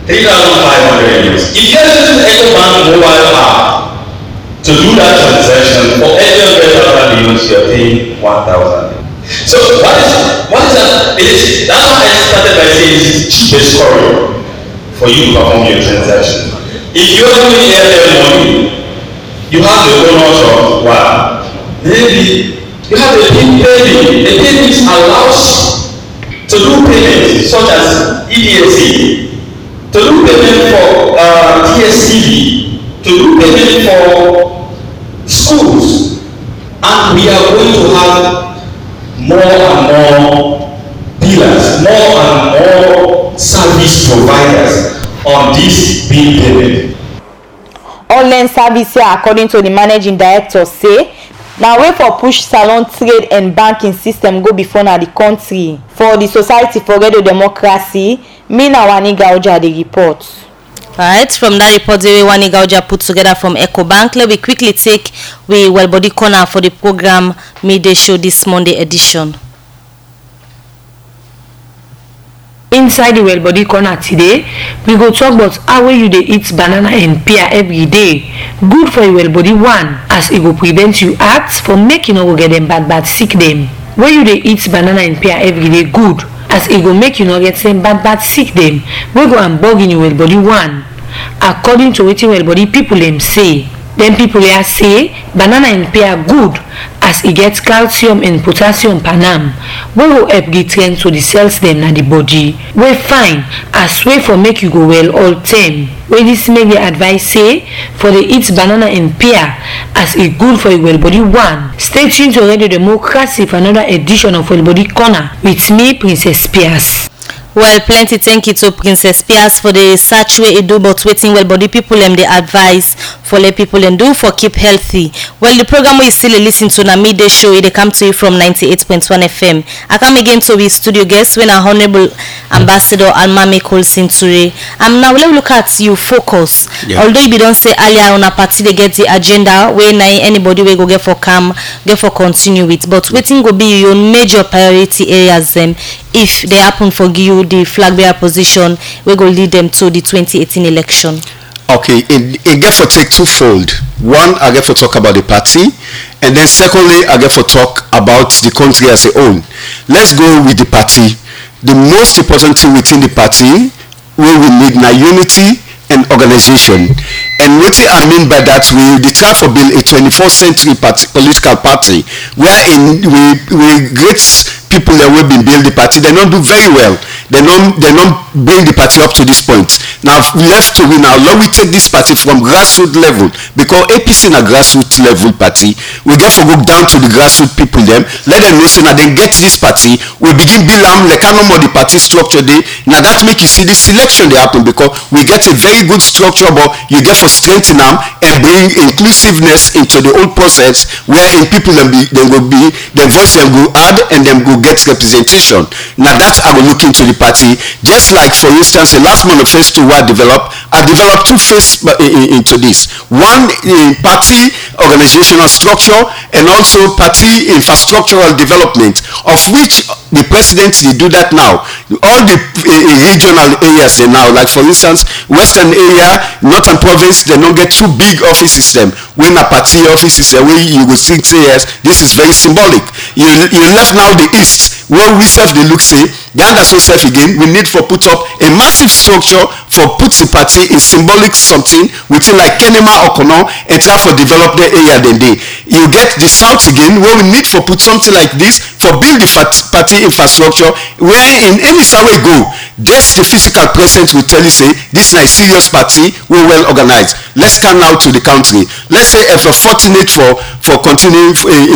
3,500 euros. If you use Ecobank mobile app to do that transaction for any $100 bills, you are paying 1,000. So what is that? That's why I started by saying it's the cheapest corridor for you to perform your transaction. If you are doing AFM money, you have the bonus of what? Maybe you have the PIN payment. The PIN allows to do payments such as EDSC, to do payment for DSTV, to do payment for schools, and we are going to have more and more dealers, more and more service providers on this bill payment. Online service here, according to the managing director, say now way for push salon trade and banking system go before now the country for the Society for Radio Democracy. Me na Wani Gauja the report. Alright, from that report the way Wani Gauja put together from Ecobank, let me quickly take we Wellbody Corner for the program midday show this Monday edition. Inside the Wellbody Corner today, we go talk about how you dey eat banana and pear every day. Good for your well body one, as it go prevent you acts from making you no go get them bad sick them. When you dey eat banana and pear every day, good, as it go make you not get them bad sick them. We go and bug in your well body one. According to wetin well body people them say, then people here say banana and pear good as it gets calcium and potassium panam. We will help get trained to the cells them na the body. We fine as way for make you go well all time. We this make the advice say for the eat banana and pear as it good for your well body one. Stay tuned to Radio Democracy for another edition of Wellbody Corner with me, Princess Pierce. Well, plenty thank you to Princess Pierce for the search way it do about waiting well body people and the advice for let people and do for keep healthy. Well, the program we still listen to na midday show, it come to you from 98.1 FM. I come again to the studio guest when our Honorable Ambassador Almami Colson Ture. Now let me look at you focus. Yeah. Although you don't say earlier on a party they get the agenda where anybody will go get for come, get for continue with. But waiting go be your major priority areas if they happen for you the flag bearer position, we go lead them to the 2018 election. Okay, it get for take twofold. One, I get for talk about the party, and then secondly, I get for talk about the country as a whole. Let's go with the party. The most important thing within the party, we need now unity and organization. And what I mean by that, we try to build a 21st century political party wherein we great people that will build the party. They don't do very well. They don't bring the party up to this point. Now left to win. Now let we take this party from grassroots level, because APC na grassroots level party. We get to go down to the grassroots people them. Let them know so now they get this party. We begin build them like no more the party structure day. Now that make you see the selection they happen, because we get a very good structure, but you get for strengthen them and bring inclusiveness into the whole process, wherein people them will be their voice them go add and them go get representation. Now that I will look into the party. Just like for instance the last manifesto I developed two phases into this. One in party organizational structure and also party infrastructural development, of which the president they do that now. All the regional areas they now, like for instance western area, northern province, they don't get too big offices them. When a party offices the way you will think say yes, this is very symbolic. You left now the east where we self they look say Ghana so self again, we need for put up a massive structure for put the party in symbolic something within like Kenema or Kono and try for develop the area then they. You get the south again where we need for put something like this for build the party infrastructure, where in any way go, just the physical presence will tell you say this is a serious party, we're well organized. Let's come now to the country. Let's say if we're fortunate for continuing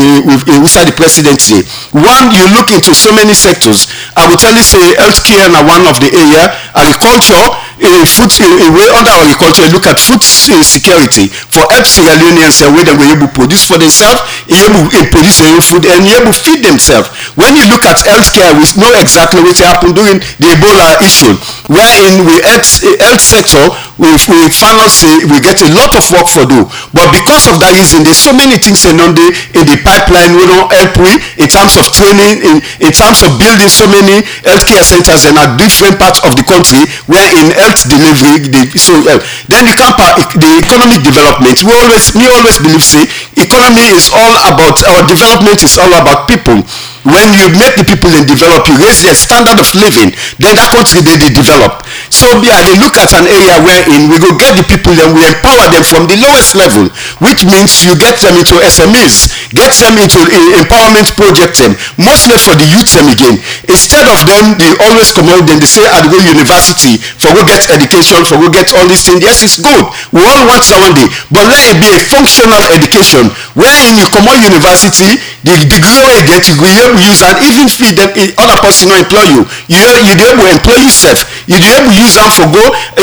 inside the presidency. One, you look into so many sectors. I will tell you say healthcare na one of the area, agriculture, food under agriculture, look at food security for help Sierra Leoneans where they were able to produce for themselves, able to produce their own food and able to feed themselves. When you look at healthcare, we know exactly what happened during the Ebola issue, wherein we health sector we find out say we get a lot of work for do, but because of that reason there's so many things in the pipeline we don't help we in terms of training, in terms of building so many healthcare centers in different parts of the country where in health delivery then the economic development, we always believe say economy is all about, our development is all about people. When you make the people and develop, you raise their standard of living, then that country they develop. So yeah, they look at an area wherein we go get the people and we empower them from the lowest level, which means you get them into SMEs, get them into empowerment projects, mostly for the youth them again. Instead of them, they always come out and they say I'll go university for go get education, for go get all these things. Yes, it's good. We all want one day, but let it be a functional education wherein you come out university, the degree you get, you go use and even feed them other person not employ you. You be able to employ yourself. You be able to use them for go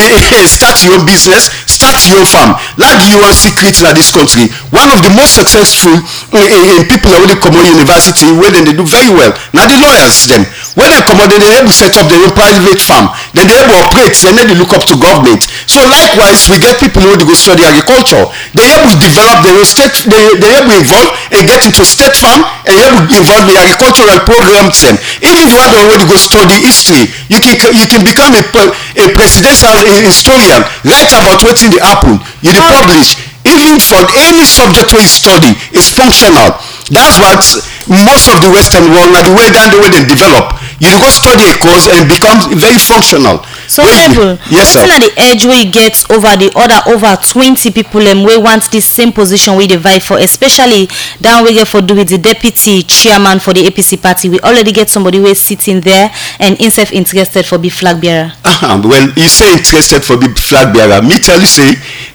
start your own business, start your farm. Like you are secret in this country. One of the most successful people that really come out university where they do very well. Now the lawyers them. When they come out, they able to set up their own private farm. Then they able to operate. Then they look up to government. So likewise, we get people who go study agriculture. They able to develop their own state. They able to evolve and get into state farm and able to involve the agricultural programs. Them. Even if you have already go study history, you can become a presidential historian. Write about what's in the happen. You publish. Even for any subject where you study is functional. That's what most of the Western world, now the way they develop. You go study a course and become very functional. So Abel, yes, sir. The edge where you get over the other over 20 people we want this same position we divide for, especially down we get for do with the deputy chairman for the APC party. We already get somebody who is sitting there and himself interested for be flag bearer. Well, you say interested for be flag bearer. Me tell you say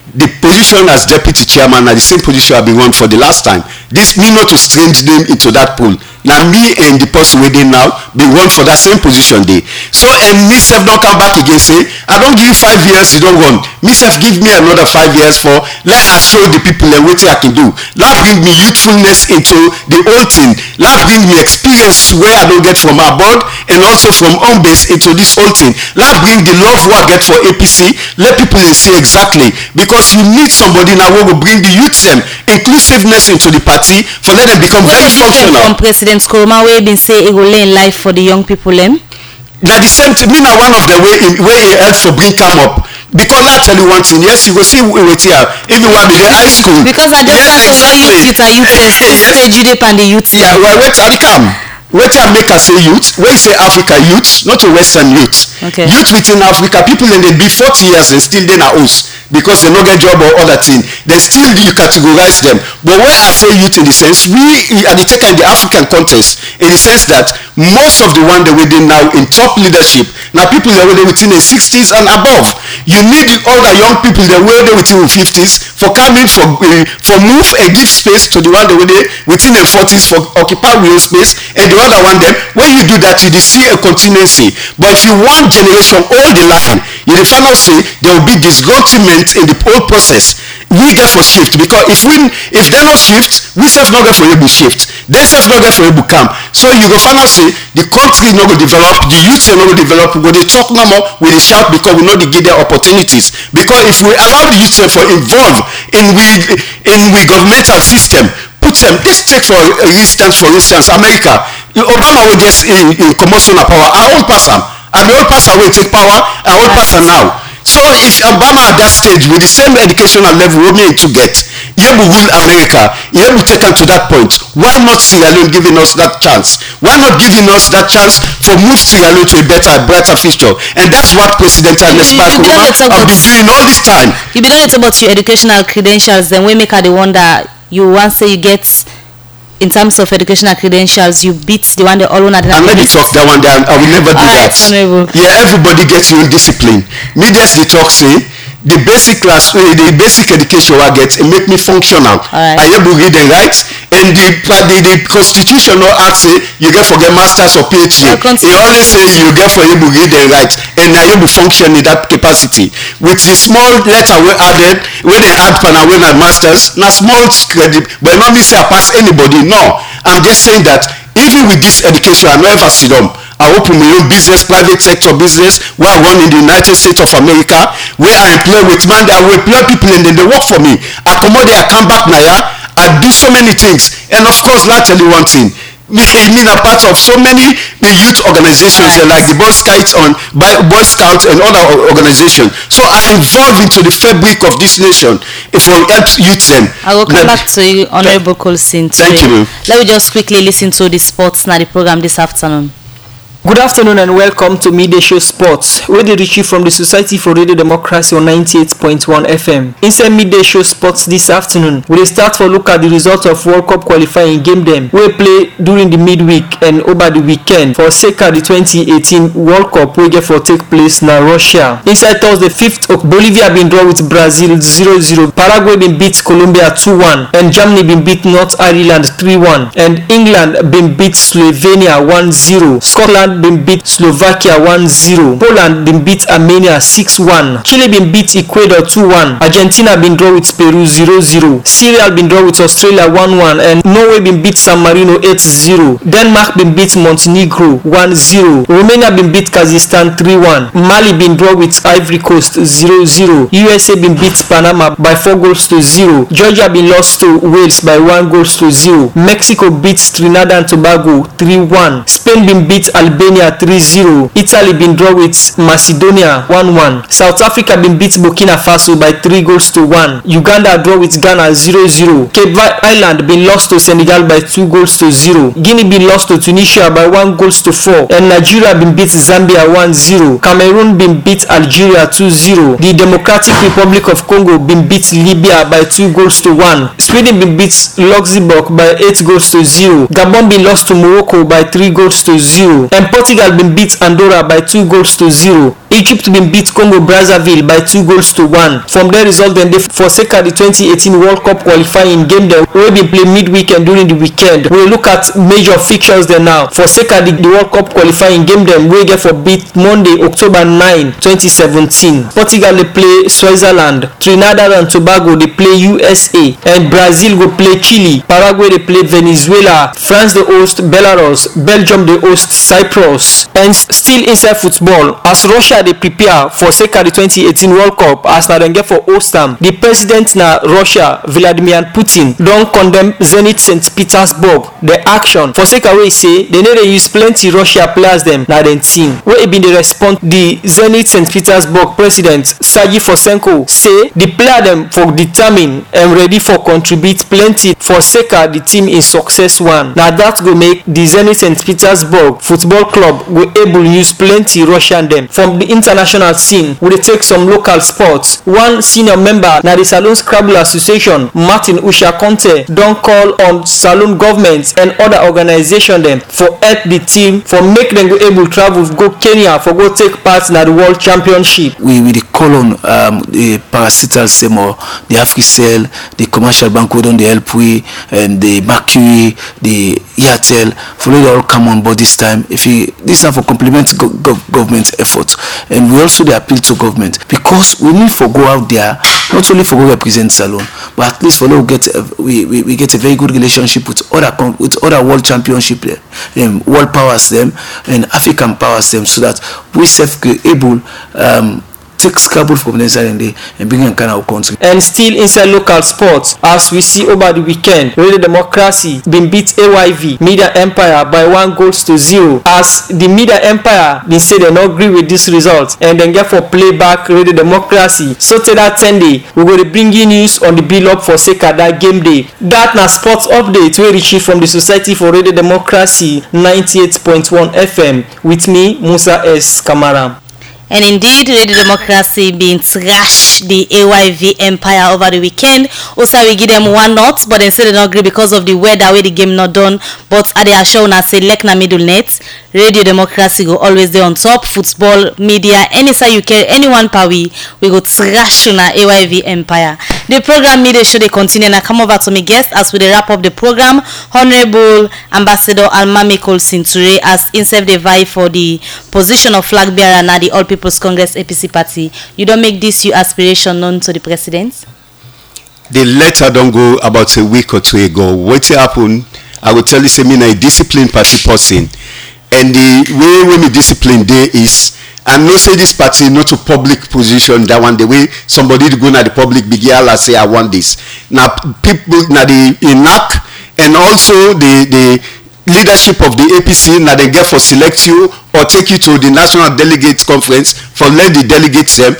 the position as deputy chairman na the same position I been run for the last time. This me not to strange them into that pool. Now me and the person we dey now been run for that same position dey. So and me self don't come back again say I don't give you 5 years you don't run. Me self give me another 5 years for let us show the people and what I can do. That bring me youthfulness into the whole thing. That bring me experience where I don't get from our board and also from home base into this whole thing. That bring the love who I get for APC. Let people see exactly because you need somebody now who will bring the youth them inclusiveness into the party for let them become very functional. From President Nkrumah wey been say he go lay in life for the young people them. That the same thing. Me now one of the way he help for bring come up. Because I tell you one thing, yes, you go see wait here, even when we high school. Because I just start exactly. Youth and youth stage you dey pan the youth. Yeah, well, wait till they come. Wait till make us say youth. When you say Africa youth, not a Western youth. Okay. Youth within Africa, people and they be 40 years and still they na host because they no get job or other thing. Then still you categorize them. But when I say youth in the sense, we are the taker in the African context in the sense that most of the one that we did now in top leadership, now people that were within the 60s and above. You need all the young people that were there within the 50s for coming for move and give space to the one that were there within the 40s for occupy real space and the other one them. When you do that, you see a continuity. But if you want generation all the line, you the final say there will be disgruntlement in the whole process. We get for shift because if they not shift, we self not get for able shift. They self not get for able come. So you go final say the country not go develop, the youth not go develop. We go they talk no more, we they shout because we know they give their opportunities. Because if we allow the youth for involve in we governmental system, put them. Let's take for instance, America. Obama will just in commotion of power. I old person, and the old person will take power. I old person now. So if Obama at that stage with the same educational level we need to get, he will rule America, he will take them to that point. Why not Sierra Leone giving us that chance? Why not giving us that chance for move Sierra Leone to a brighter future? And that's what President Ernest Bai Koroma have been doing all this time. You be done about your educational credentials, then we make her the one that you want say you get in terms of educational credentials, you beat the one that all one. I'm not talk that one down. I will never do that. Yeah, everybody gets your own discipline. Me just the talk say the basic class, the basic education I get, it make me functional. I able read and write, and the constitutional act say you get for get masters or PhD. It always say you get for able read and write, and I able function in that capacity. With the small letter we added, when they add pan and when I masters, not small credit, but not me say I pass anybody. No, I'm just saying that even with this education, I never see them. I open my own business, private sector business, where I run in the United States of America, where I employ with man, I will employ people and then they work for me. I come out there, I come back now, I do so many things. And of course, let tell you one thing. Me a part of so many youth organizations like the Boy Scouts and other organizations. So I involve into the fabric of this nation for help youth them. I will come back to you, Honorable Colson. Thank you. Let me just quickly listen to the sports now the program this afternoon. Good afternoon and welcome to Midday Show Sports, where they reach you from the Society for Radio Democracy on 98.1 FM. Inside Midday Show Sports this afternoon, we will start for look at the results of World Cup qualifying game them, we play during the midweek and over the weekend for SECA the 2018 World Cup we get for take place now Russia. Inside Thursday 5th, Bolivia been draw with Brazil 0-0, Paraguay been beat Colombia 2-1, and Germany been beat North Ireland 3-1, and England been beat Slovenia 1-0, Scotland been beat Slovakia 1-0, Poland been beat Armenia 6-1, Chile been beat Ecuador 2-1, Argentina been draw with Peru 0-0, Syria been draw with Australia 1-1, and Norway been beat San Marino 8-0, Denmark been beat Montenegro 1-0, Romania been beat Kazakhstan 3-1, Mali been draw with Ivory Coast 0-0, USA been beat Panama by 4-0, Georgia been lost to Wales by 1-0, Mexico beat Trinidad and Tobago 3-1, Spain been beat Albania 3-0, Italy been draw with Macedonia 1-1, South Africa been beat Burkina Faso by 3-1, Uganda draw with Ghana 0-0, Cape Verde Island been lost to Senegal by 2-0, Guinea been lost to Tunisia by 1-4, and Nigeria been beat Zambia 1-0, Cameroon been beat Algeria 2-0, the Democratic Republic of Congo been beat Libya by 2-1, Sweden been beat Luxembourg by 8-0, Gabon been lost to Morocco by 3-1, to 0. And Portugal been beat Andorra by 2 goals to 0. Egypt been beat Congo Brazzaville by 2 goals to 1. From their result, then they forsake the 2018 World Cup qualifying game that will be played midweekend during the weekend. We'll look at major fixtures there now. Forsake the World Cup qualifying game them we get for beat Monday, October 9, 2017. Portugal they play Switzerland, Trinidad and Tobago they play USA, and Brazil go play Chile. Paraguay they play Venezuela, France they host Belarus, Belgium they host Cyprus. And still inside football, as Russia they prepare for the 2018 World Cup as na dem get for host am, the president na Russia Vladimir Putin don condemn Zenit St. Petersburg the action for sake wey say they no dey use plenty Russia players dem na dem team. Wey e bin dey respond, the Zenit St. Petersburg president Sergei Fosenko say the player dem for determine and ready for contribute plenty for sake the team in success one. Na that go make the Zenit St. Petersburg football club go able use plenty Russian dem. From the international scene, we dey take some local sports. One senior member na the Salon Scrabble Association, Martin Usha Conte, don call on Salon governments and other organizations dem for help the team for make them go able travel go Kenya for go take part in the World Championship. We dey call on the Paracetal Seymour, the Africell, the Commercial Bank wey don dey help we, and the Mercury, the Airtel, for they all come on board this time. This is for complement government effort, and we also dey appeal to government because we need for go out there not only for go represent Salon, but at least for we get a very good relationship with other world championship world powers them and African powers them, so that we self able take Scrabble from the inside and bring in kind of country. And still inside local sports, as we see over the weekend, Radio Democracy been beat AYV Media Empire by 1 goal to 0. As the Media Empire been say they not agree with this result and then get for playback Radio Democracy. So till that 10 day, we go to bring you news on the bill up for sake of that game day. That na sports update we receive from the Society for Radio Democracy 98.1 FM with me, Musa S. Kamara. And indeed, Radio Democracy being trashed the AYV Empire over the weekend. Also, we give them 1-0, but instead they don't agree because of the weather where the game not done. But at the show, I say Lekna middle net. Radio Democracy go always there on top. Football, media, any side you care, anyone power, we go trash on AYV Empire. The program media show they continue, and I come over to me guest as we wrap up the program. Honorable Ambassador Almami Colson Ture as himself they vie for the position of flag bearer na the All People's Congress APC party. You don't make this your aspiration known to the president? The letter don't go about a week or two ago. What happened? I will tell you, say me a disciplined party person, and the way we me discipline there is, and no say this party not to public position that one, the way somebody to go na the public big yell and say I want this. Now people na the INAC and also the leadership of the APC now they get for select you or take you to the National Delegates Conference for let the delegates them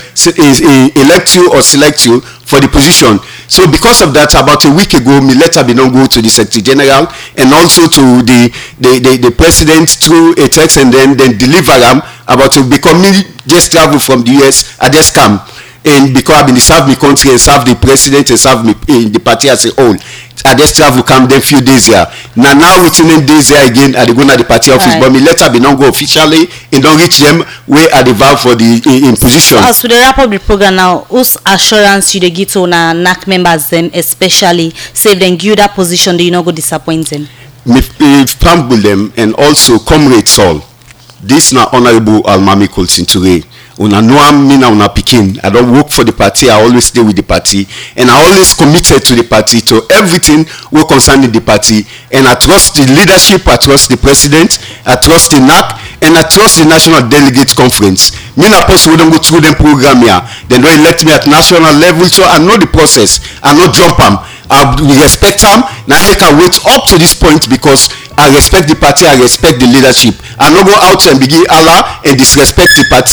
elect you or select you for the position. So because of that, about a week ago, my letter be not go to the Secretary General and also to the President through a text and then deliver them about to become me just travel from the US. I just come. And because I've been serve my country and serve the president and serve me in the party as a whole, I just travel come then few days here. Now within days here again, I go to the party office, right. But my letter be not go officially and don't reach them where I vow for the in position. As we wrap up the program now, whose assurance you give to na NAC members them, especially say them give that position, they not go disappoint them. Me famble them and also comrades all. This na Honorable Almami Colson Ture. Una know me na una pikin. I don't work for the party. I always stay with the party, and I always committed to the party, to everything we concerning the party. And I trust the leadership. I trust the president. I trust the NAC, and I trust the National Delegates Conference. Me na person we don't go through them program here. Then don't elect me at national level, so I know the process. I know jump am. I respect them. Now make I wait up to this point because I respect the party. I respect the leadership. I no go out and begin Allah and disrespect the party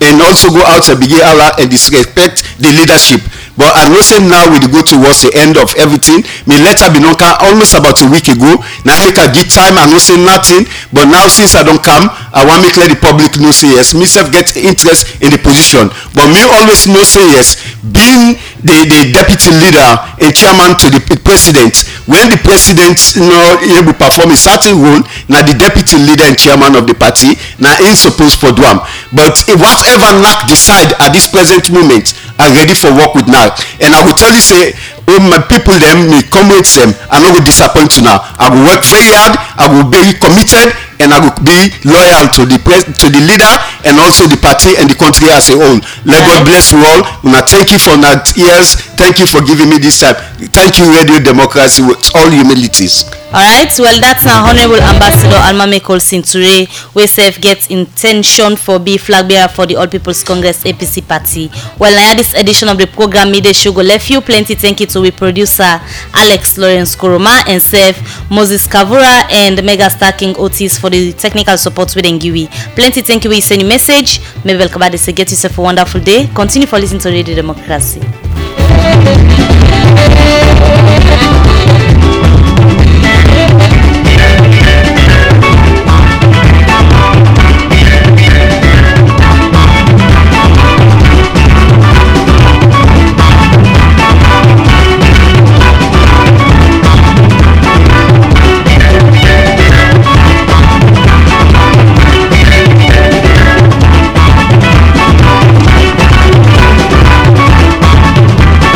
and also go out and begin Allah and disrespect the leadership. But I know say now we go towards the end of everything. Me letter be non come almost about a week ago. Now I can give time, I know say nothing. But now since I don't come, I want me to let the public know say yes. Myself get interest in the position. But me always know say yes. Being the deputy leader and chairman to the president, when the president able perform a certain role, now the deputy leader and chairman of the party now ain't supposed for do am. But whatever NAC decide at this present moment, are ready for work with now. And I will tell you say, my people them, me comrades them, I'm not going to disappoint you now. I will work very hard, I will be committed, and I will be loyal to the leader and also the party and the country as a whole. Let God bless you all. Una thank you for that ears. Thank you for giving me this time. Thank you, Radio Democracy, with all humilities. Alright, well that's our Honorable Ambassador Almame Colson Ture, we self get intention for be flag bearer for the All People's Congress APC party. Well, now this edition of the program Midday Show go left you plenty thank you to we producer Alex Lawrence Kuroma and Seth Moses Kavura and Megastar King Otis for the technical support with Ngiwi. Plenty thank you we send you message. May welcome back say get yourself a wonderful day. Continue for listening to Radio Democracy.